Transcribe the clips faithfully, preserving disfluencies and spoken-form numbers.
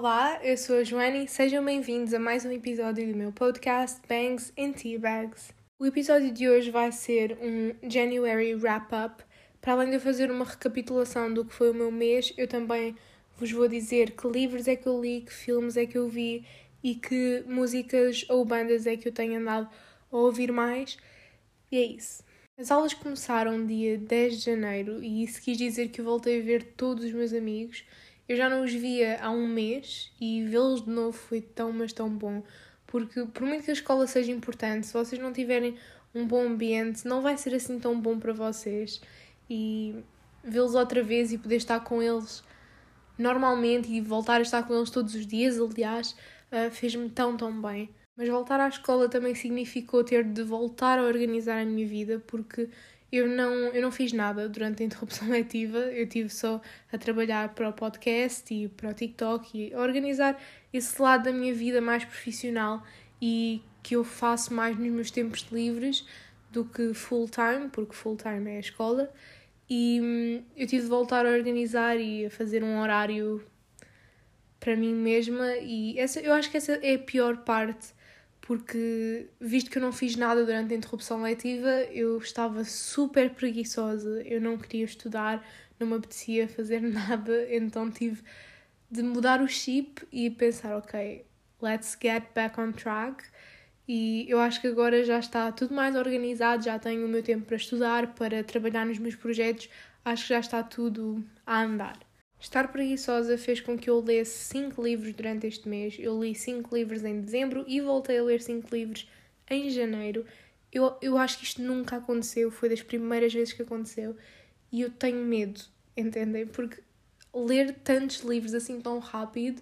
Olá, eu sou a Joana e sejam bem-vindos a mais um episódio do meu podcast Bangs and Teabags. O episódio de hoje vai ser um January Wrap-Up. Para além de eu fazer uma recapitulação do que foi o meu mês, eu também vos vou dizer que livros é que eu li, que filmes é que eu vi e que músicas ou bandas é que eu tenho andado a ouvir mais. E é isso. As aulas começaram dia dez de janeiro e isso quis dizer que eu voltei a ver todos os meus amigos. Eu já não os via há um mês e vê-los de novo foi tão, mas tão bom. Porque por muito que a escola seja importante, se vocês não tiverem um bom ambiente, não vai ser assim tão bom para vocês. E vê-los outra vez e poder estar com eles normalmente e voltar a estar com eles todos os dias, aliás, uh, fez-me tão, tão bem. Mas voltar à escola também significou ter de voltar a organizar a minha vida, porque eu não, eu não fiz nada durante a interrupção letiva. Eu estive só a trabalhar para o podcast e para o TikTok e a organizar esse lado da minha vida mais profissional e que eu faço mais nos meus tempos livres do que full-time, porque full-time é a escola. E hum, eu tive de voltar a organizar e a fazer um horário para mim mesma e essa, eu acho que essa é a pior parte, porque visto que eu não fiz nada durante a interrupção letiva, eu estava super preguiçosa, eu não queria estudar, não me apetecia fazer nada, então tive de mudar o chip e pensar, ok, let's get back on track. E eu acho que agora já está tudo mais organizado, já tenho o meu tempo para estudar, para trabalhar nos meus projetos, acho que já está tudo a andar. Estar preguiçosa fez com que eu lesse cinco livros durante este mês. Eu li cinco livros em dezembro e voltei a ler cinco livros em janeiro. Eu, eu acho que isto nunca aconteceu, foi das primeiras vezes que aconteceu e eu tenho medo, entendem? Porque ler tantos livros assim tão rápido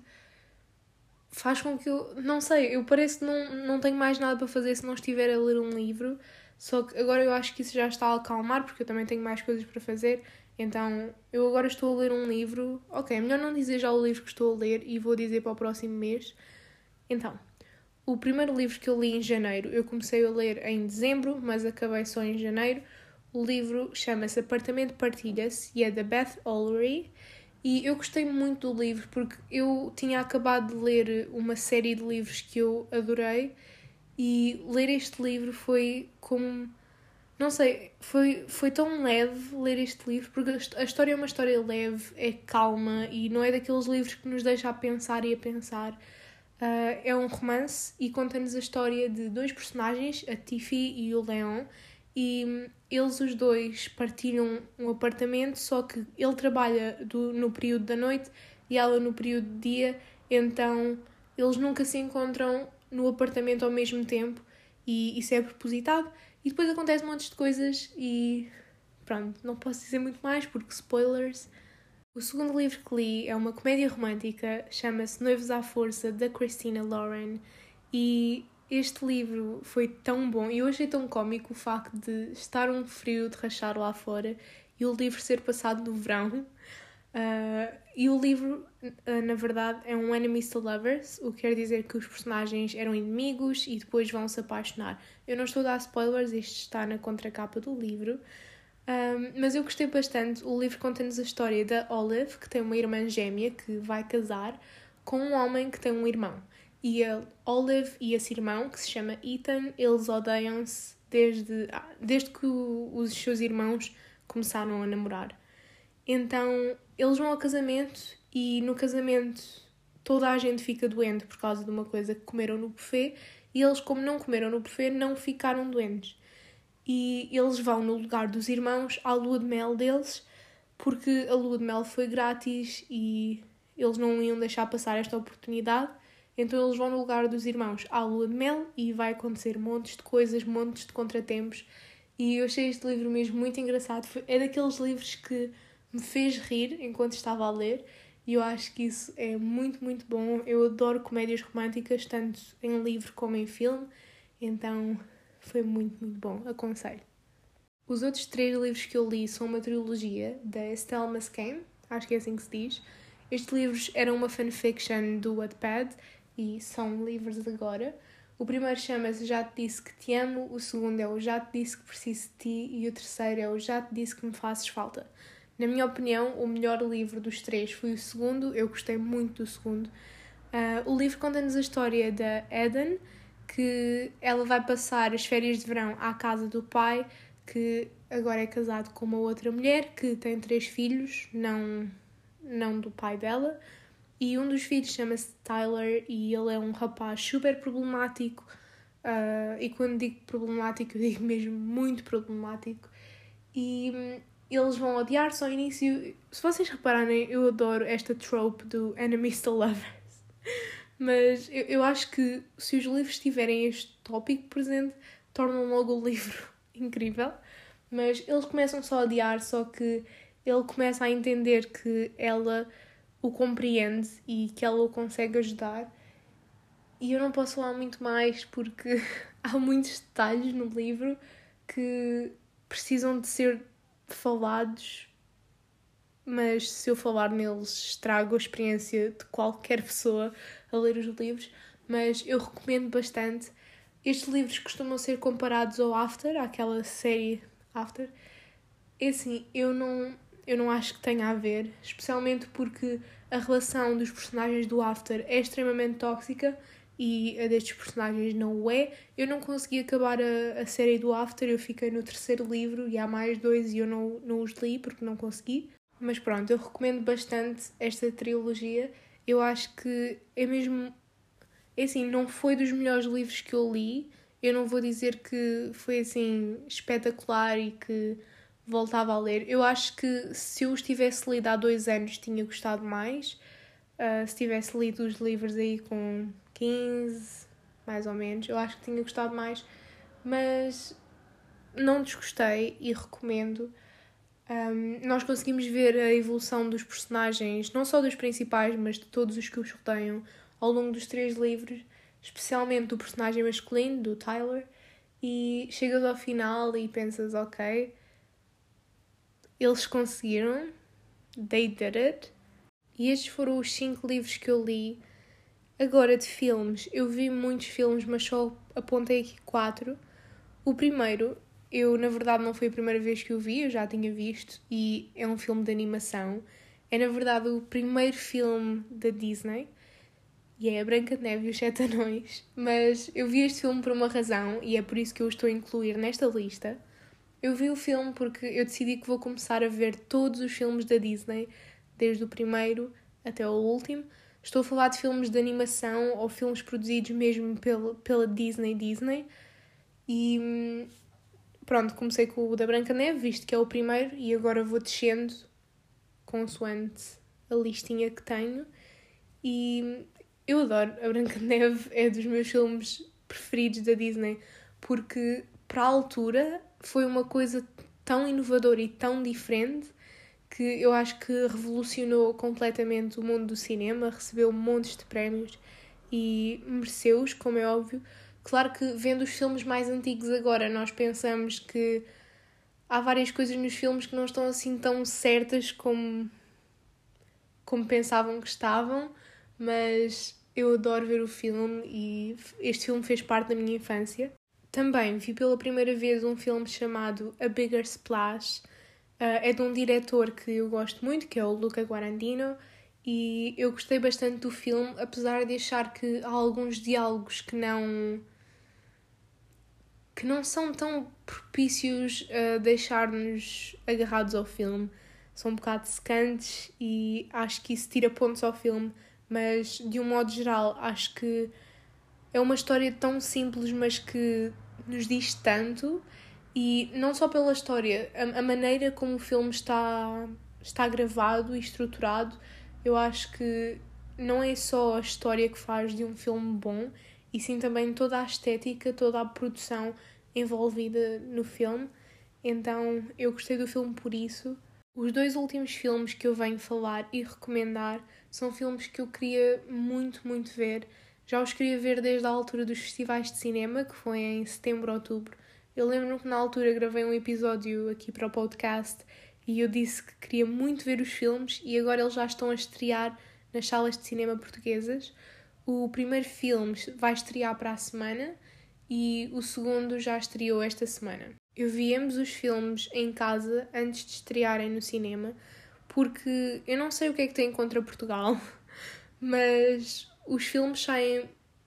faz com que eu, não sei, eu pareço que não, não tenho mais nada para fazer se não estiver a ler um livro, só que agora eu acho que isso já está a acalmar, porque eu também tenho mais coisas para fazer, então eu agora estou a ler um livro, ok, melhor não dizer já o livro que estou a ler e vou dizer para o próximo mês. Então, o primeiro livro que eu li em janeiro, eu comecei a ler em dezembro, mas acabei só em janeiro. O livro chama-se Apartamento Partilha-se e é da Beth Olery. E eu gostei muito do livro porque eu tinha acabado de ler uma série de livros que eu adorei e ler este livro foi como... Não sei, foi, foi tão leve ler este livro porque a história é uma história leve, é calma e não é daqueles livros que nos deixa a pensar e a pensar. Uh, é um romance e conta-nos a história de dois personagens, a Tiffy e o Leon, e eles os dois partilham um apartamento, só que ele trabalha do, no período da noite e ela no período de dia, então eles nunca se encontram no apartamento ao mesmo tempo e isso é propositado. E depois acontece um monte de coisas e pronto, não posso dizer muito mais porque spoilers. O segundo livro que li é uma comédia romântica, chama-se Noivos à Força, da Christina Lauren, e este livro foi tão bom e eu achei tão cómico o facto de estar um frio de rachar lá fora e o livro ser passado no verão. Uh, e o livro, uh, na verdade, é um enemies to lovers, o que quer dizer que os personagens eram inimigos e depois vão se apaixonar. Eu não estou a dar spoilers, isto está na contracapa do livro. Um, mas eu gostei bastante. O livro conta-nos a história da Olive, que tem uma irmã gêmea que vai casar com um homem que tem um irmão. E a Olive e esse irmão, que se chama Ethan, eles odeiam-se desde, desde que o, os seus irmãos começaram a namorar. Então, eles vão ao casamento e no casamento toda a gente fica doente por causa de uma coisa que comeram no buffet e eles, como não comeram no buffet, não ficaram doentes. E eles vão no lugar dos irmãos à lua de mel deles, porque a lua de mel foi grátis e eles não iam deixar passar esta oportunidade. Então eles vão no lugar dos irmãos à lua de mel e vai acontecer montes de coisas, montes de contratempos. E eu achei este livro mesmo muito engraçado. É daqueles livros que me fez rir enquanto estava a ler e eu acho que isso é muito, muito bom. Eu adoro comédias românticas, tanto em livro como em filme, então... foi muito, muito bom. Aconselho. Os outros três livros que eu li são uma trilogia da Estelle Mascame, acho que é assim que se diz. Estes livros eram uma fanfiction do Wattpad e são livros de agora. O primeiro chama-se Já Te Disse Que Te Amo, o segundo é o Já Te Disse Que Preciso de Ti e o terceiro é o Já Te Disse Que Me Fazes Falta. Na minha opinião, o melhor livro dos três foi o segundo, eu gostei muito do segundo. Uh, o livro conta-nos a história da Eden, que ela vai passar as férias de verão à casa do pai, que agora é casado com uma outra mulher, que tem três filhos, não, não do pai dela. E um dos filhos chama-se Tyler e ele é um rapaz super problemático. Uh, e quando digo problemático, eu digo mesmo muito problemático. E hum, eles vão odiar-se ao início. Se vocês repararem, eu adoro esta trope do enemies to lovers. Mas eu, eu acho que se os livros tiverem este tópico presente, tornam logo o livro incrível. Mas eles começam só a odiar, só que ele começa a entender que ela o compreende e que ela o consegue ajudar. E eu não posso falar muito mais porque há muitos detalhes no livro que precisam de ser falados, mas se eu falar neles estrago a experiência de qualquer pessoa a ler os livros, mas eu recomendo bastante. Estes livros costumam ser comparados ao After, àquela série After. É assim, eu não, eu não acho que tenha a ver, especialmente porque a relação dos personagens do After é extremamente tóxica e a destes personagens não o é. Eu não consegui acabar a, a série do After, eu fiquei no terceiro livro e há mais dois e eu não, não os li porque não consegui. Mas pronto, eu recomendo bastante esta trilogia. Eu acho que é mesmo... É assim, não foi dos melhores livros que eu li. Eu não vou dizer que foi assim espetacular e que voltava a ler. Eu acho que se eu os tivesse lido há dois anos tinha gostado mais. Uh, se tivesse lido os livros aí com quinze, mais ou menos, eu acho que tinha gostado mais. Mas não desgostei e recomendo. Um, nós conseguimos ver a evolução dos personagens, não só dos principais, mas de todos os que os rodeiam, ao longo dos três livros, especialmente do personagem masculino, do Tyler, e chegas ao final e pensas, ok, eles conseguiram, they did it. E estes foram os cinco livros que eu li. Agora, de filmes, eu vi muitos filmes, mas só apontei aqui quatro. O primeiro, eu na verdade não foi a primeira vez que o vi, eu já tinha visto, e é um filme de animação. É na verdade o primeiro filme da Disney, e é a Branca de Neve e os Sete Anões. Mas eu vi este filme por uma razão, e é por isso que eu o estou a incluir nesta lista. Eu vi o filme porque eu decidi que vou começar a ver todos os filmes da Disney, desde o primeiro até o último. Estou a falar de filmes de animação ou filmes produzidos mesmo pela, pela Disney Disney. E pronto, comecei com o da Branca Neve, visto que é o primeiro, e agora vou descendo consoante a listinha que tenho. E eu adoro a Branca de Neve, é dos meus filmes preferidos da Disney, porque para a altura foi uma coisa tão inovadora e tão diferente que eu acho que revolucionou completamente o mundo do cinema, recebeu montes de prémios e mereceu-os, como é óbvio. Claro que vendo os filmes mais antigos agora, nós pensamos que há várias coisas nos filmes que não estão assim tão certas como, como pensavam que estavam, mas eu adoro ver o filme e este filme fez parte da minha infância. Também vi pela primeira vez um filme chamado A Bigger Splash. Uh, é de um diretor que eu gosto muito, que é o Luca Guadagnino, e eu gostei bastante do filme, apesar de achar que há alguns diálogos que não... que não são tão propícios a deixar-nos agarrados ao filme. São um bocado secantes e acho que isso tira pontos ao filme, mas de um modo geral acho que é uma história tão simples, mas que nos diz tanto, e não só pela história, a, a maneira como o filme está, está gravado e estruturado, eu acho que não é só a história que faz de um filme bom, e sim também toda a estética, toda a produção envolvida no filme. Então eu gostei do filme por isso. Os dois últimos filmes que eu venho falar e recomendar são filmes que eu queria muito, muito ver. Já os queria ver desde a altura dos festivais de cinema, que foi em setembro, outubro. Eu lembro-me que na altura gravei um episódio aqui para o podcast e eu disse que queria muito ver os filmes e agora eles já estão a estrear nas salas de cinema portuguesas. O primeiro filme vai estrear para a semana e o segundo já estreou esta semana. Eu vi ambos os filmes em casa antes de estrearem no cinema, porque eu não sei o que é que tem contra Portugal, mas os filmes saem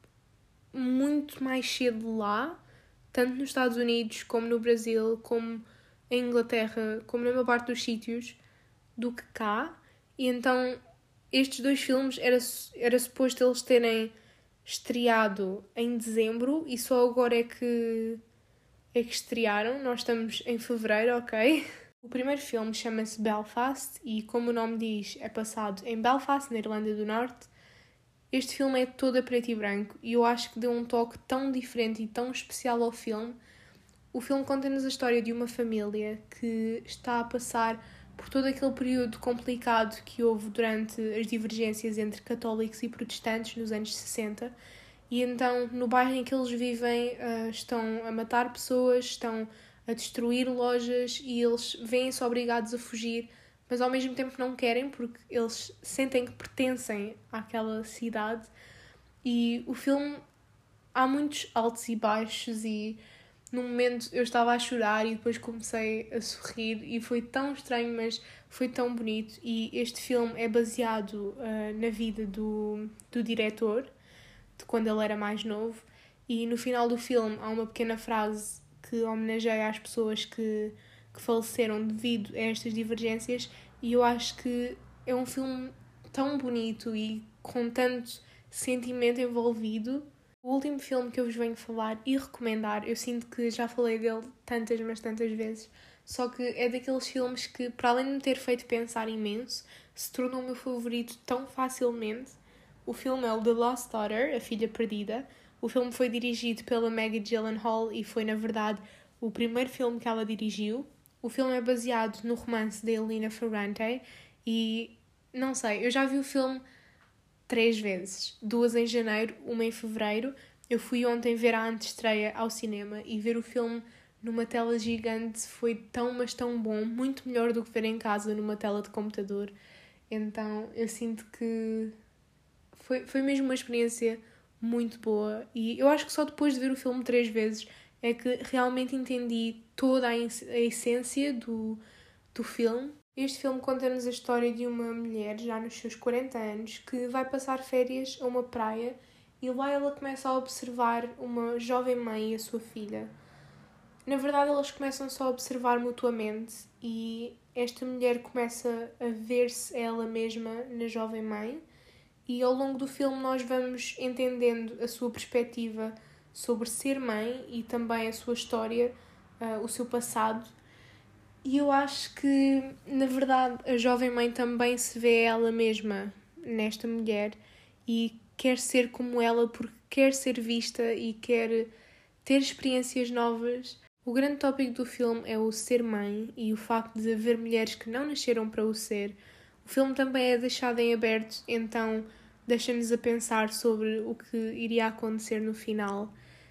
muito mais cedo lá, tanto nos Estados Unidos, como no Brasil, como em Inglaterra, como na maior parte dos sítios, do que cá. E então estes dois filmes era, era suposto eles terem estreado em dezembro e só agora é que, é que estrearam. Nós estamos em fevereiro, ok? O primeiro filme chama-se Belfast e, como o nome diz, é passado em Belfast, na Irlanda do Norte. Este filme é todo a preto e branco e eu acho que deu um toque tão diferente e tão especial ao filme. O filme conta-nos a história de uma família que está a passar por todo aquele período complicado que houve durante as divergências entre católicos e protestantes nos anos sessenta. E então, no bairro em que eles vivem, uh, estão a matar pessoas, estão a destruir lojas e eles veem-se obrigados a fugir, mas ao mesmo tempo não querem porque eles sentem que pertencem àquela cidade. E o filme, há muitos altos e baixos e num momento eu estava a chorar e depois comecei a sorrir e foi tão estranho, mas foi tão bonito. E este filme é baseado uh, na vida do, do diretor, de quando ele era mais novo, e no final do filme há uma pequena frase que homenageia as pessoas que, que faleceram devido a estas divergências, e eu acho que é um filme tão bonito e com tanto sentimento envolvido. O último filme que eu vos venho falar e recomendar, eu sinto que já falei dele tantas, mas tantas vezes, só que é daqueles filmes que, para além de me ter feito pensar imenso, se tornou o meu favorito tão facilmente. O filme é o The Lost Daughter, A Filha Perdida. O filme foi dirigido pela Maggie Gyllenhaal e foi, na verdade, o primeiro filme que ela dirigiu. O filme é baseado no romance de Elena Ferrante e, não sei, eu já vi o filme três vezes. Duas em janeiro, uma em fevereiro. Eu fui ontem ver a antestreia ao cinema e ver o filme numa tela gigante foi tão, mas tão bom. Muito melhor do que ver em casa numa tela de computador. Então, eu sinto que foi, foi mesmo uma experiência muito boa. E eu acho que só depois de ver o filme três vezes é que realmente entendi toda a, a essência do, do filme. Este filme conta-nos a história de uma mulher, já nos seus quarenta anos, que vai passar férias a uma praia e lá ela começa a observar uma jovem mãe e a sua filha. Na verdade, elas começam só a observar mutuamente e esta mulher começa a ver-se ela mesma na jovem mãe e ao longo do filme nós vamos entendendo a sua perspectiva sobre ser mãe e também a sua história, uh, o seu passado. E eu acho que, na verdade, a jovem mãe também se vê ela mesma nesta mulher e quer ser como ela porque quer ser vista e quer ter experiências novas. O grande tópico do filme é o ser mãe e o facto de haver mulheres que não nasceram para o ser. O filme também é deixado em aberto, então deixa-nos a pensar sobre o que iria acontecer no final.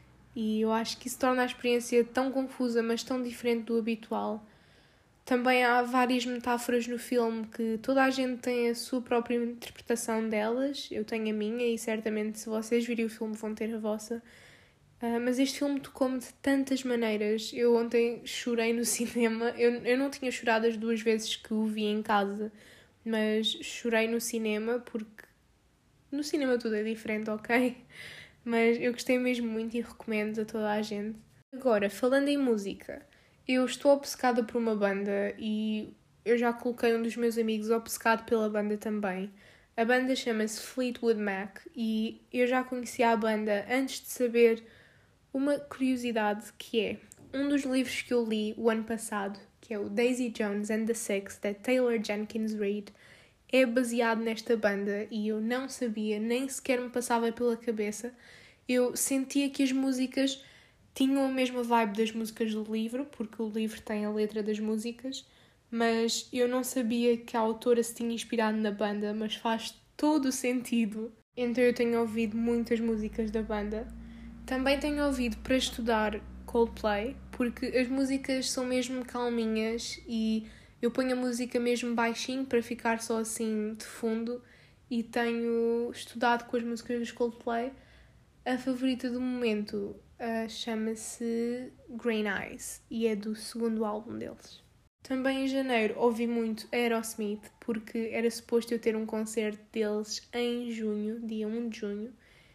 E eu acho que isso torna a experiência tão confusa, mas tão diferente do habitual. Também há várias metáforas no filme que toda a gente tem a sua própria interpretação delas. Eu tenho a minha e certamente se vocês virem o filme vão ter a vossa. Uh, mas este filme tocou-me de tantas maneiras. Eu ontem chorei no cinema. Eu, eu não tinha chorado as duas vezes que o vi em casa, mas chorei no cinema porque no cinema tudo é diferente, ok? Mas eu gostei mesmo muito e recomendo a toda a gente. Agora, falando em música, eu estou obcecada por uma banda e eu já coloquei um dos meus amigos obcecado pela banda também. A banda chama-se Fleetwood Mac e eu já conhecia a banda antes de saber uma curiosidade que é um dos livros que eu li o ano passado, que é o Daisy Jones and the Six, da Taylor Jenkins Reid, é baseado nesta banda e eu não sabia, nem sequer me passava pela cabeça. Eu sentia que as músicas tinham a mesma vibe das músicas do livro, porque o livro tem a letra das músicas, mas eu não sabia que a autora se tinha inspirado na banda, mas faz todo o sentido. Então eu tenho ouvido muitas músicas da banda. Também tenho ouvido para estudar Coldplay, porque as músicas são mesmo calminhas e eu ponho a música mesmo baixinho para ficar só assim de fundo e tenho estudado com as músicas dos Coldplay. A favorita do momento uh, chama-se Green Eyes e é do segundo álbum deles. Também em janeiro ouvi muito Aerosmith, porque era suposto eu ter um concerto deles em junho, dia um de junho.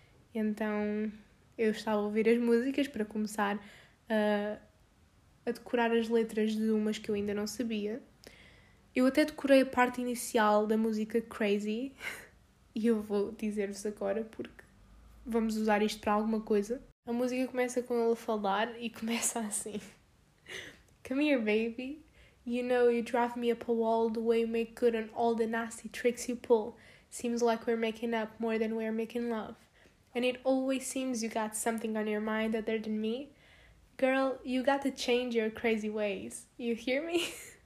Então eu estava a ouvir as músicas para começar a, a decorar as letras de umas que eu ainda não sabia. Eu até decorei a parte inicial da música Crazy e eu vou dizer-vos agora porque vamos usar isto para alguma coisa. A música começa com ele a falar e começa assim. Come here, baby. You know you drive me up a wall the way you make good on all the nasty tricks you pull. Seems like we're making up more than we're making love. And it always seems you got something on your mind other than me. Girl, you got to change your crazy ways. You hear me?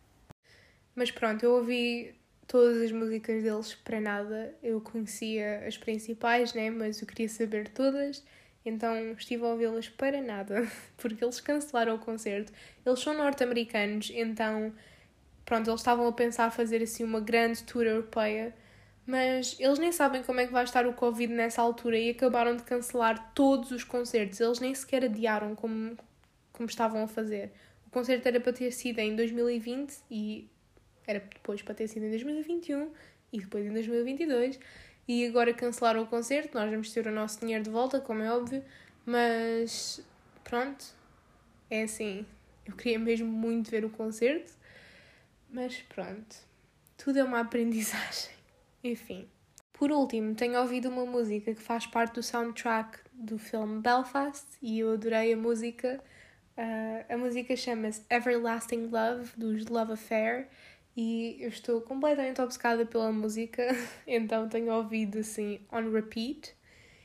Mas pronto, eu ouvi todas as músicas deles para nada. Eu conhecia as principais, né? Mas eu queria saber todas. Então estive a ouvi-las para nada. Porque eles cancelaram o concerto. Eles são norte-americanos, então pronto, eles estavam a pensar fazer assim uma grande tour europeia. Mas eles nem sabem como é que vai estar o Covid nessa altura e acabaram de cancelar todos os concertos. Eles nem sequer adiaram como, como estavam a fazer. O concerto era para ter sido em dois mil e vinte e era depois para ter sido em dois mil e vinte e um e depois em dois mil e vinte e dois. E agora cancelaram o concerto. Nós vamos ter o nosso dinheiro de volta, como é óbvio. Mas pronto, é assim. Eu queria mesmo muito ver o concerto. Mas pronto, tudo é uma aprendizagem. Enfim. Por último, tenho ouvido uma música que faz parte do soundtrack do filme Belfast e eu adorei a música. Uh, a música chama-se Everlasting Love, dos Love Affair, e eu estou completamente obcecada pela música, então tenho ouvido assim on repeat.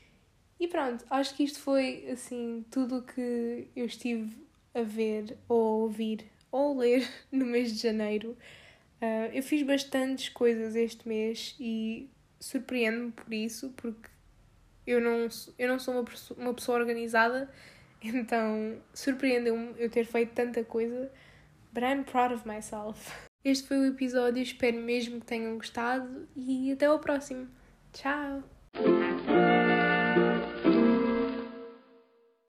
E pronto, acho que isto foi assim tudo o que eu estive a ver ou a ouvir ou a ler no mês de janeiro. Uh, eu fiz bastantes coisas este mês e surpreendo-me por isso, porque eu não, eu não sou uma pessoa, uma pessoa organizada, então surpreendeu-me eu ter feito tanta coisa, but I'm proud of myself. Este foi o episódio, espero mesmo que tenham gostado e até ao próximo. Tchau!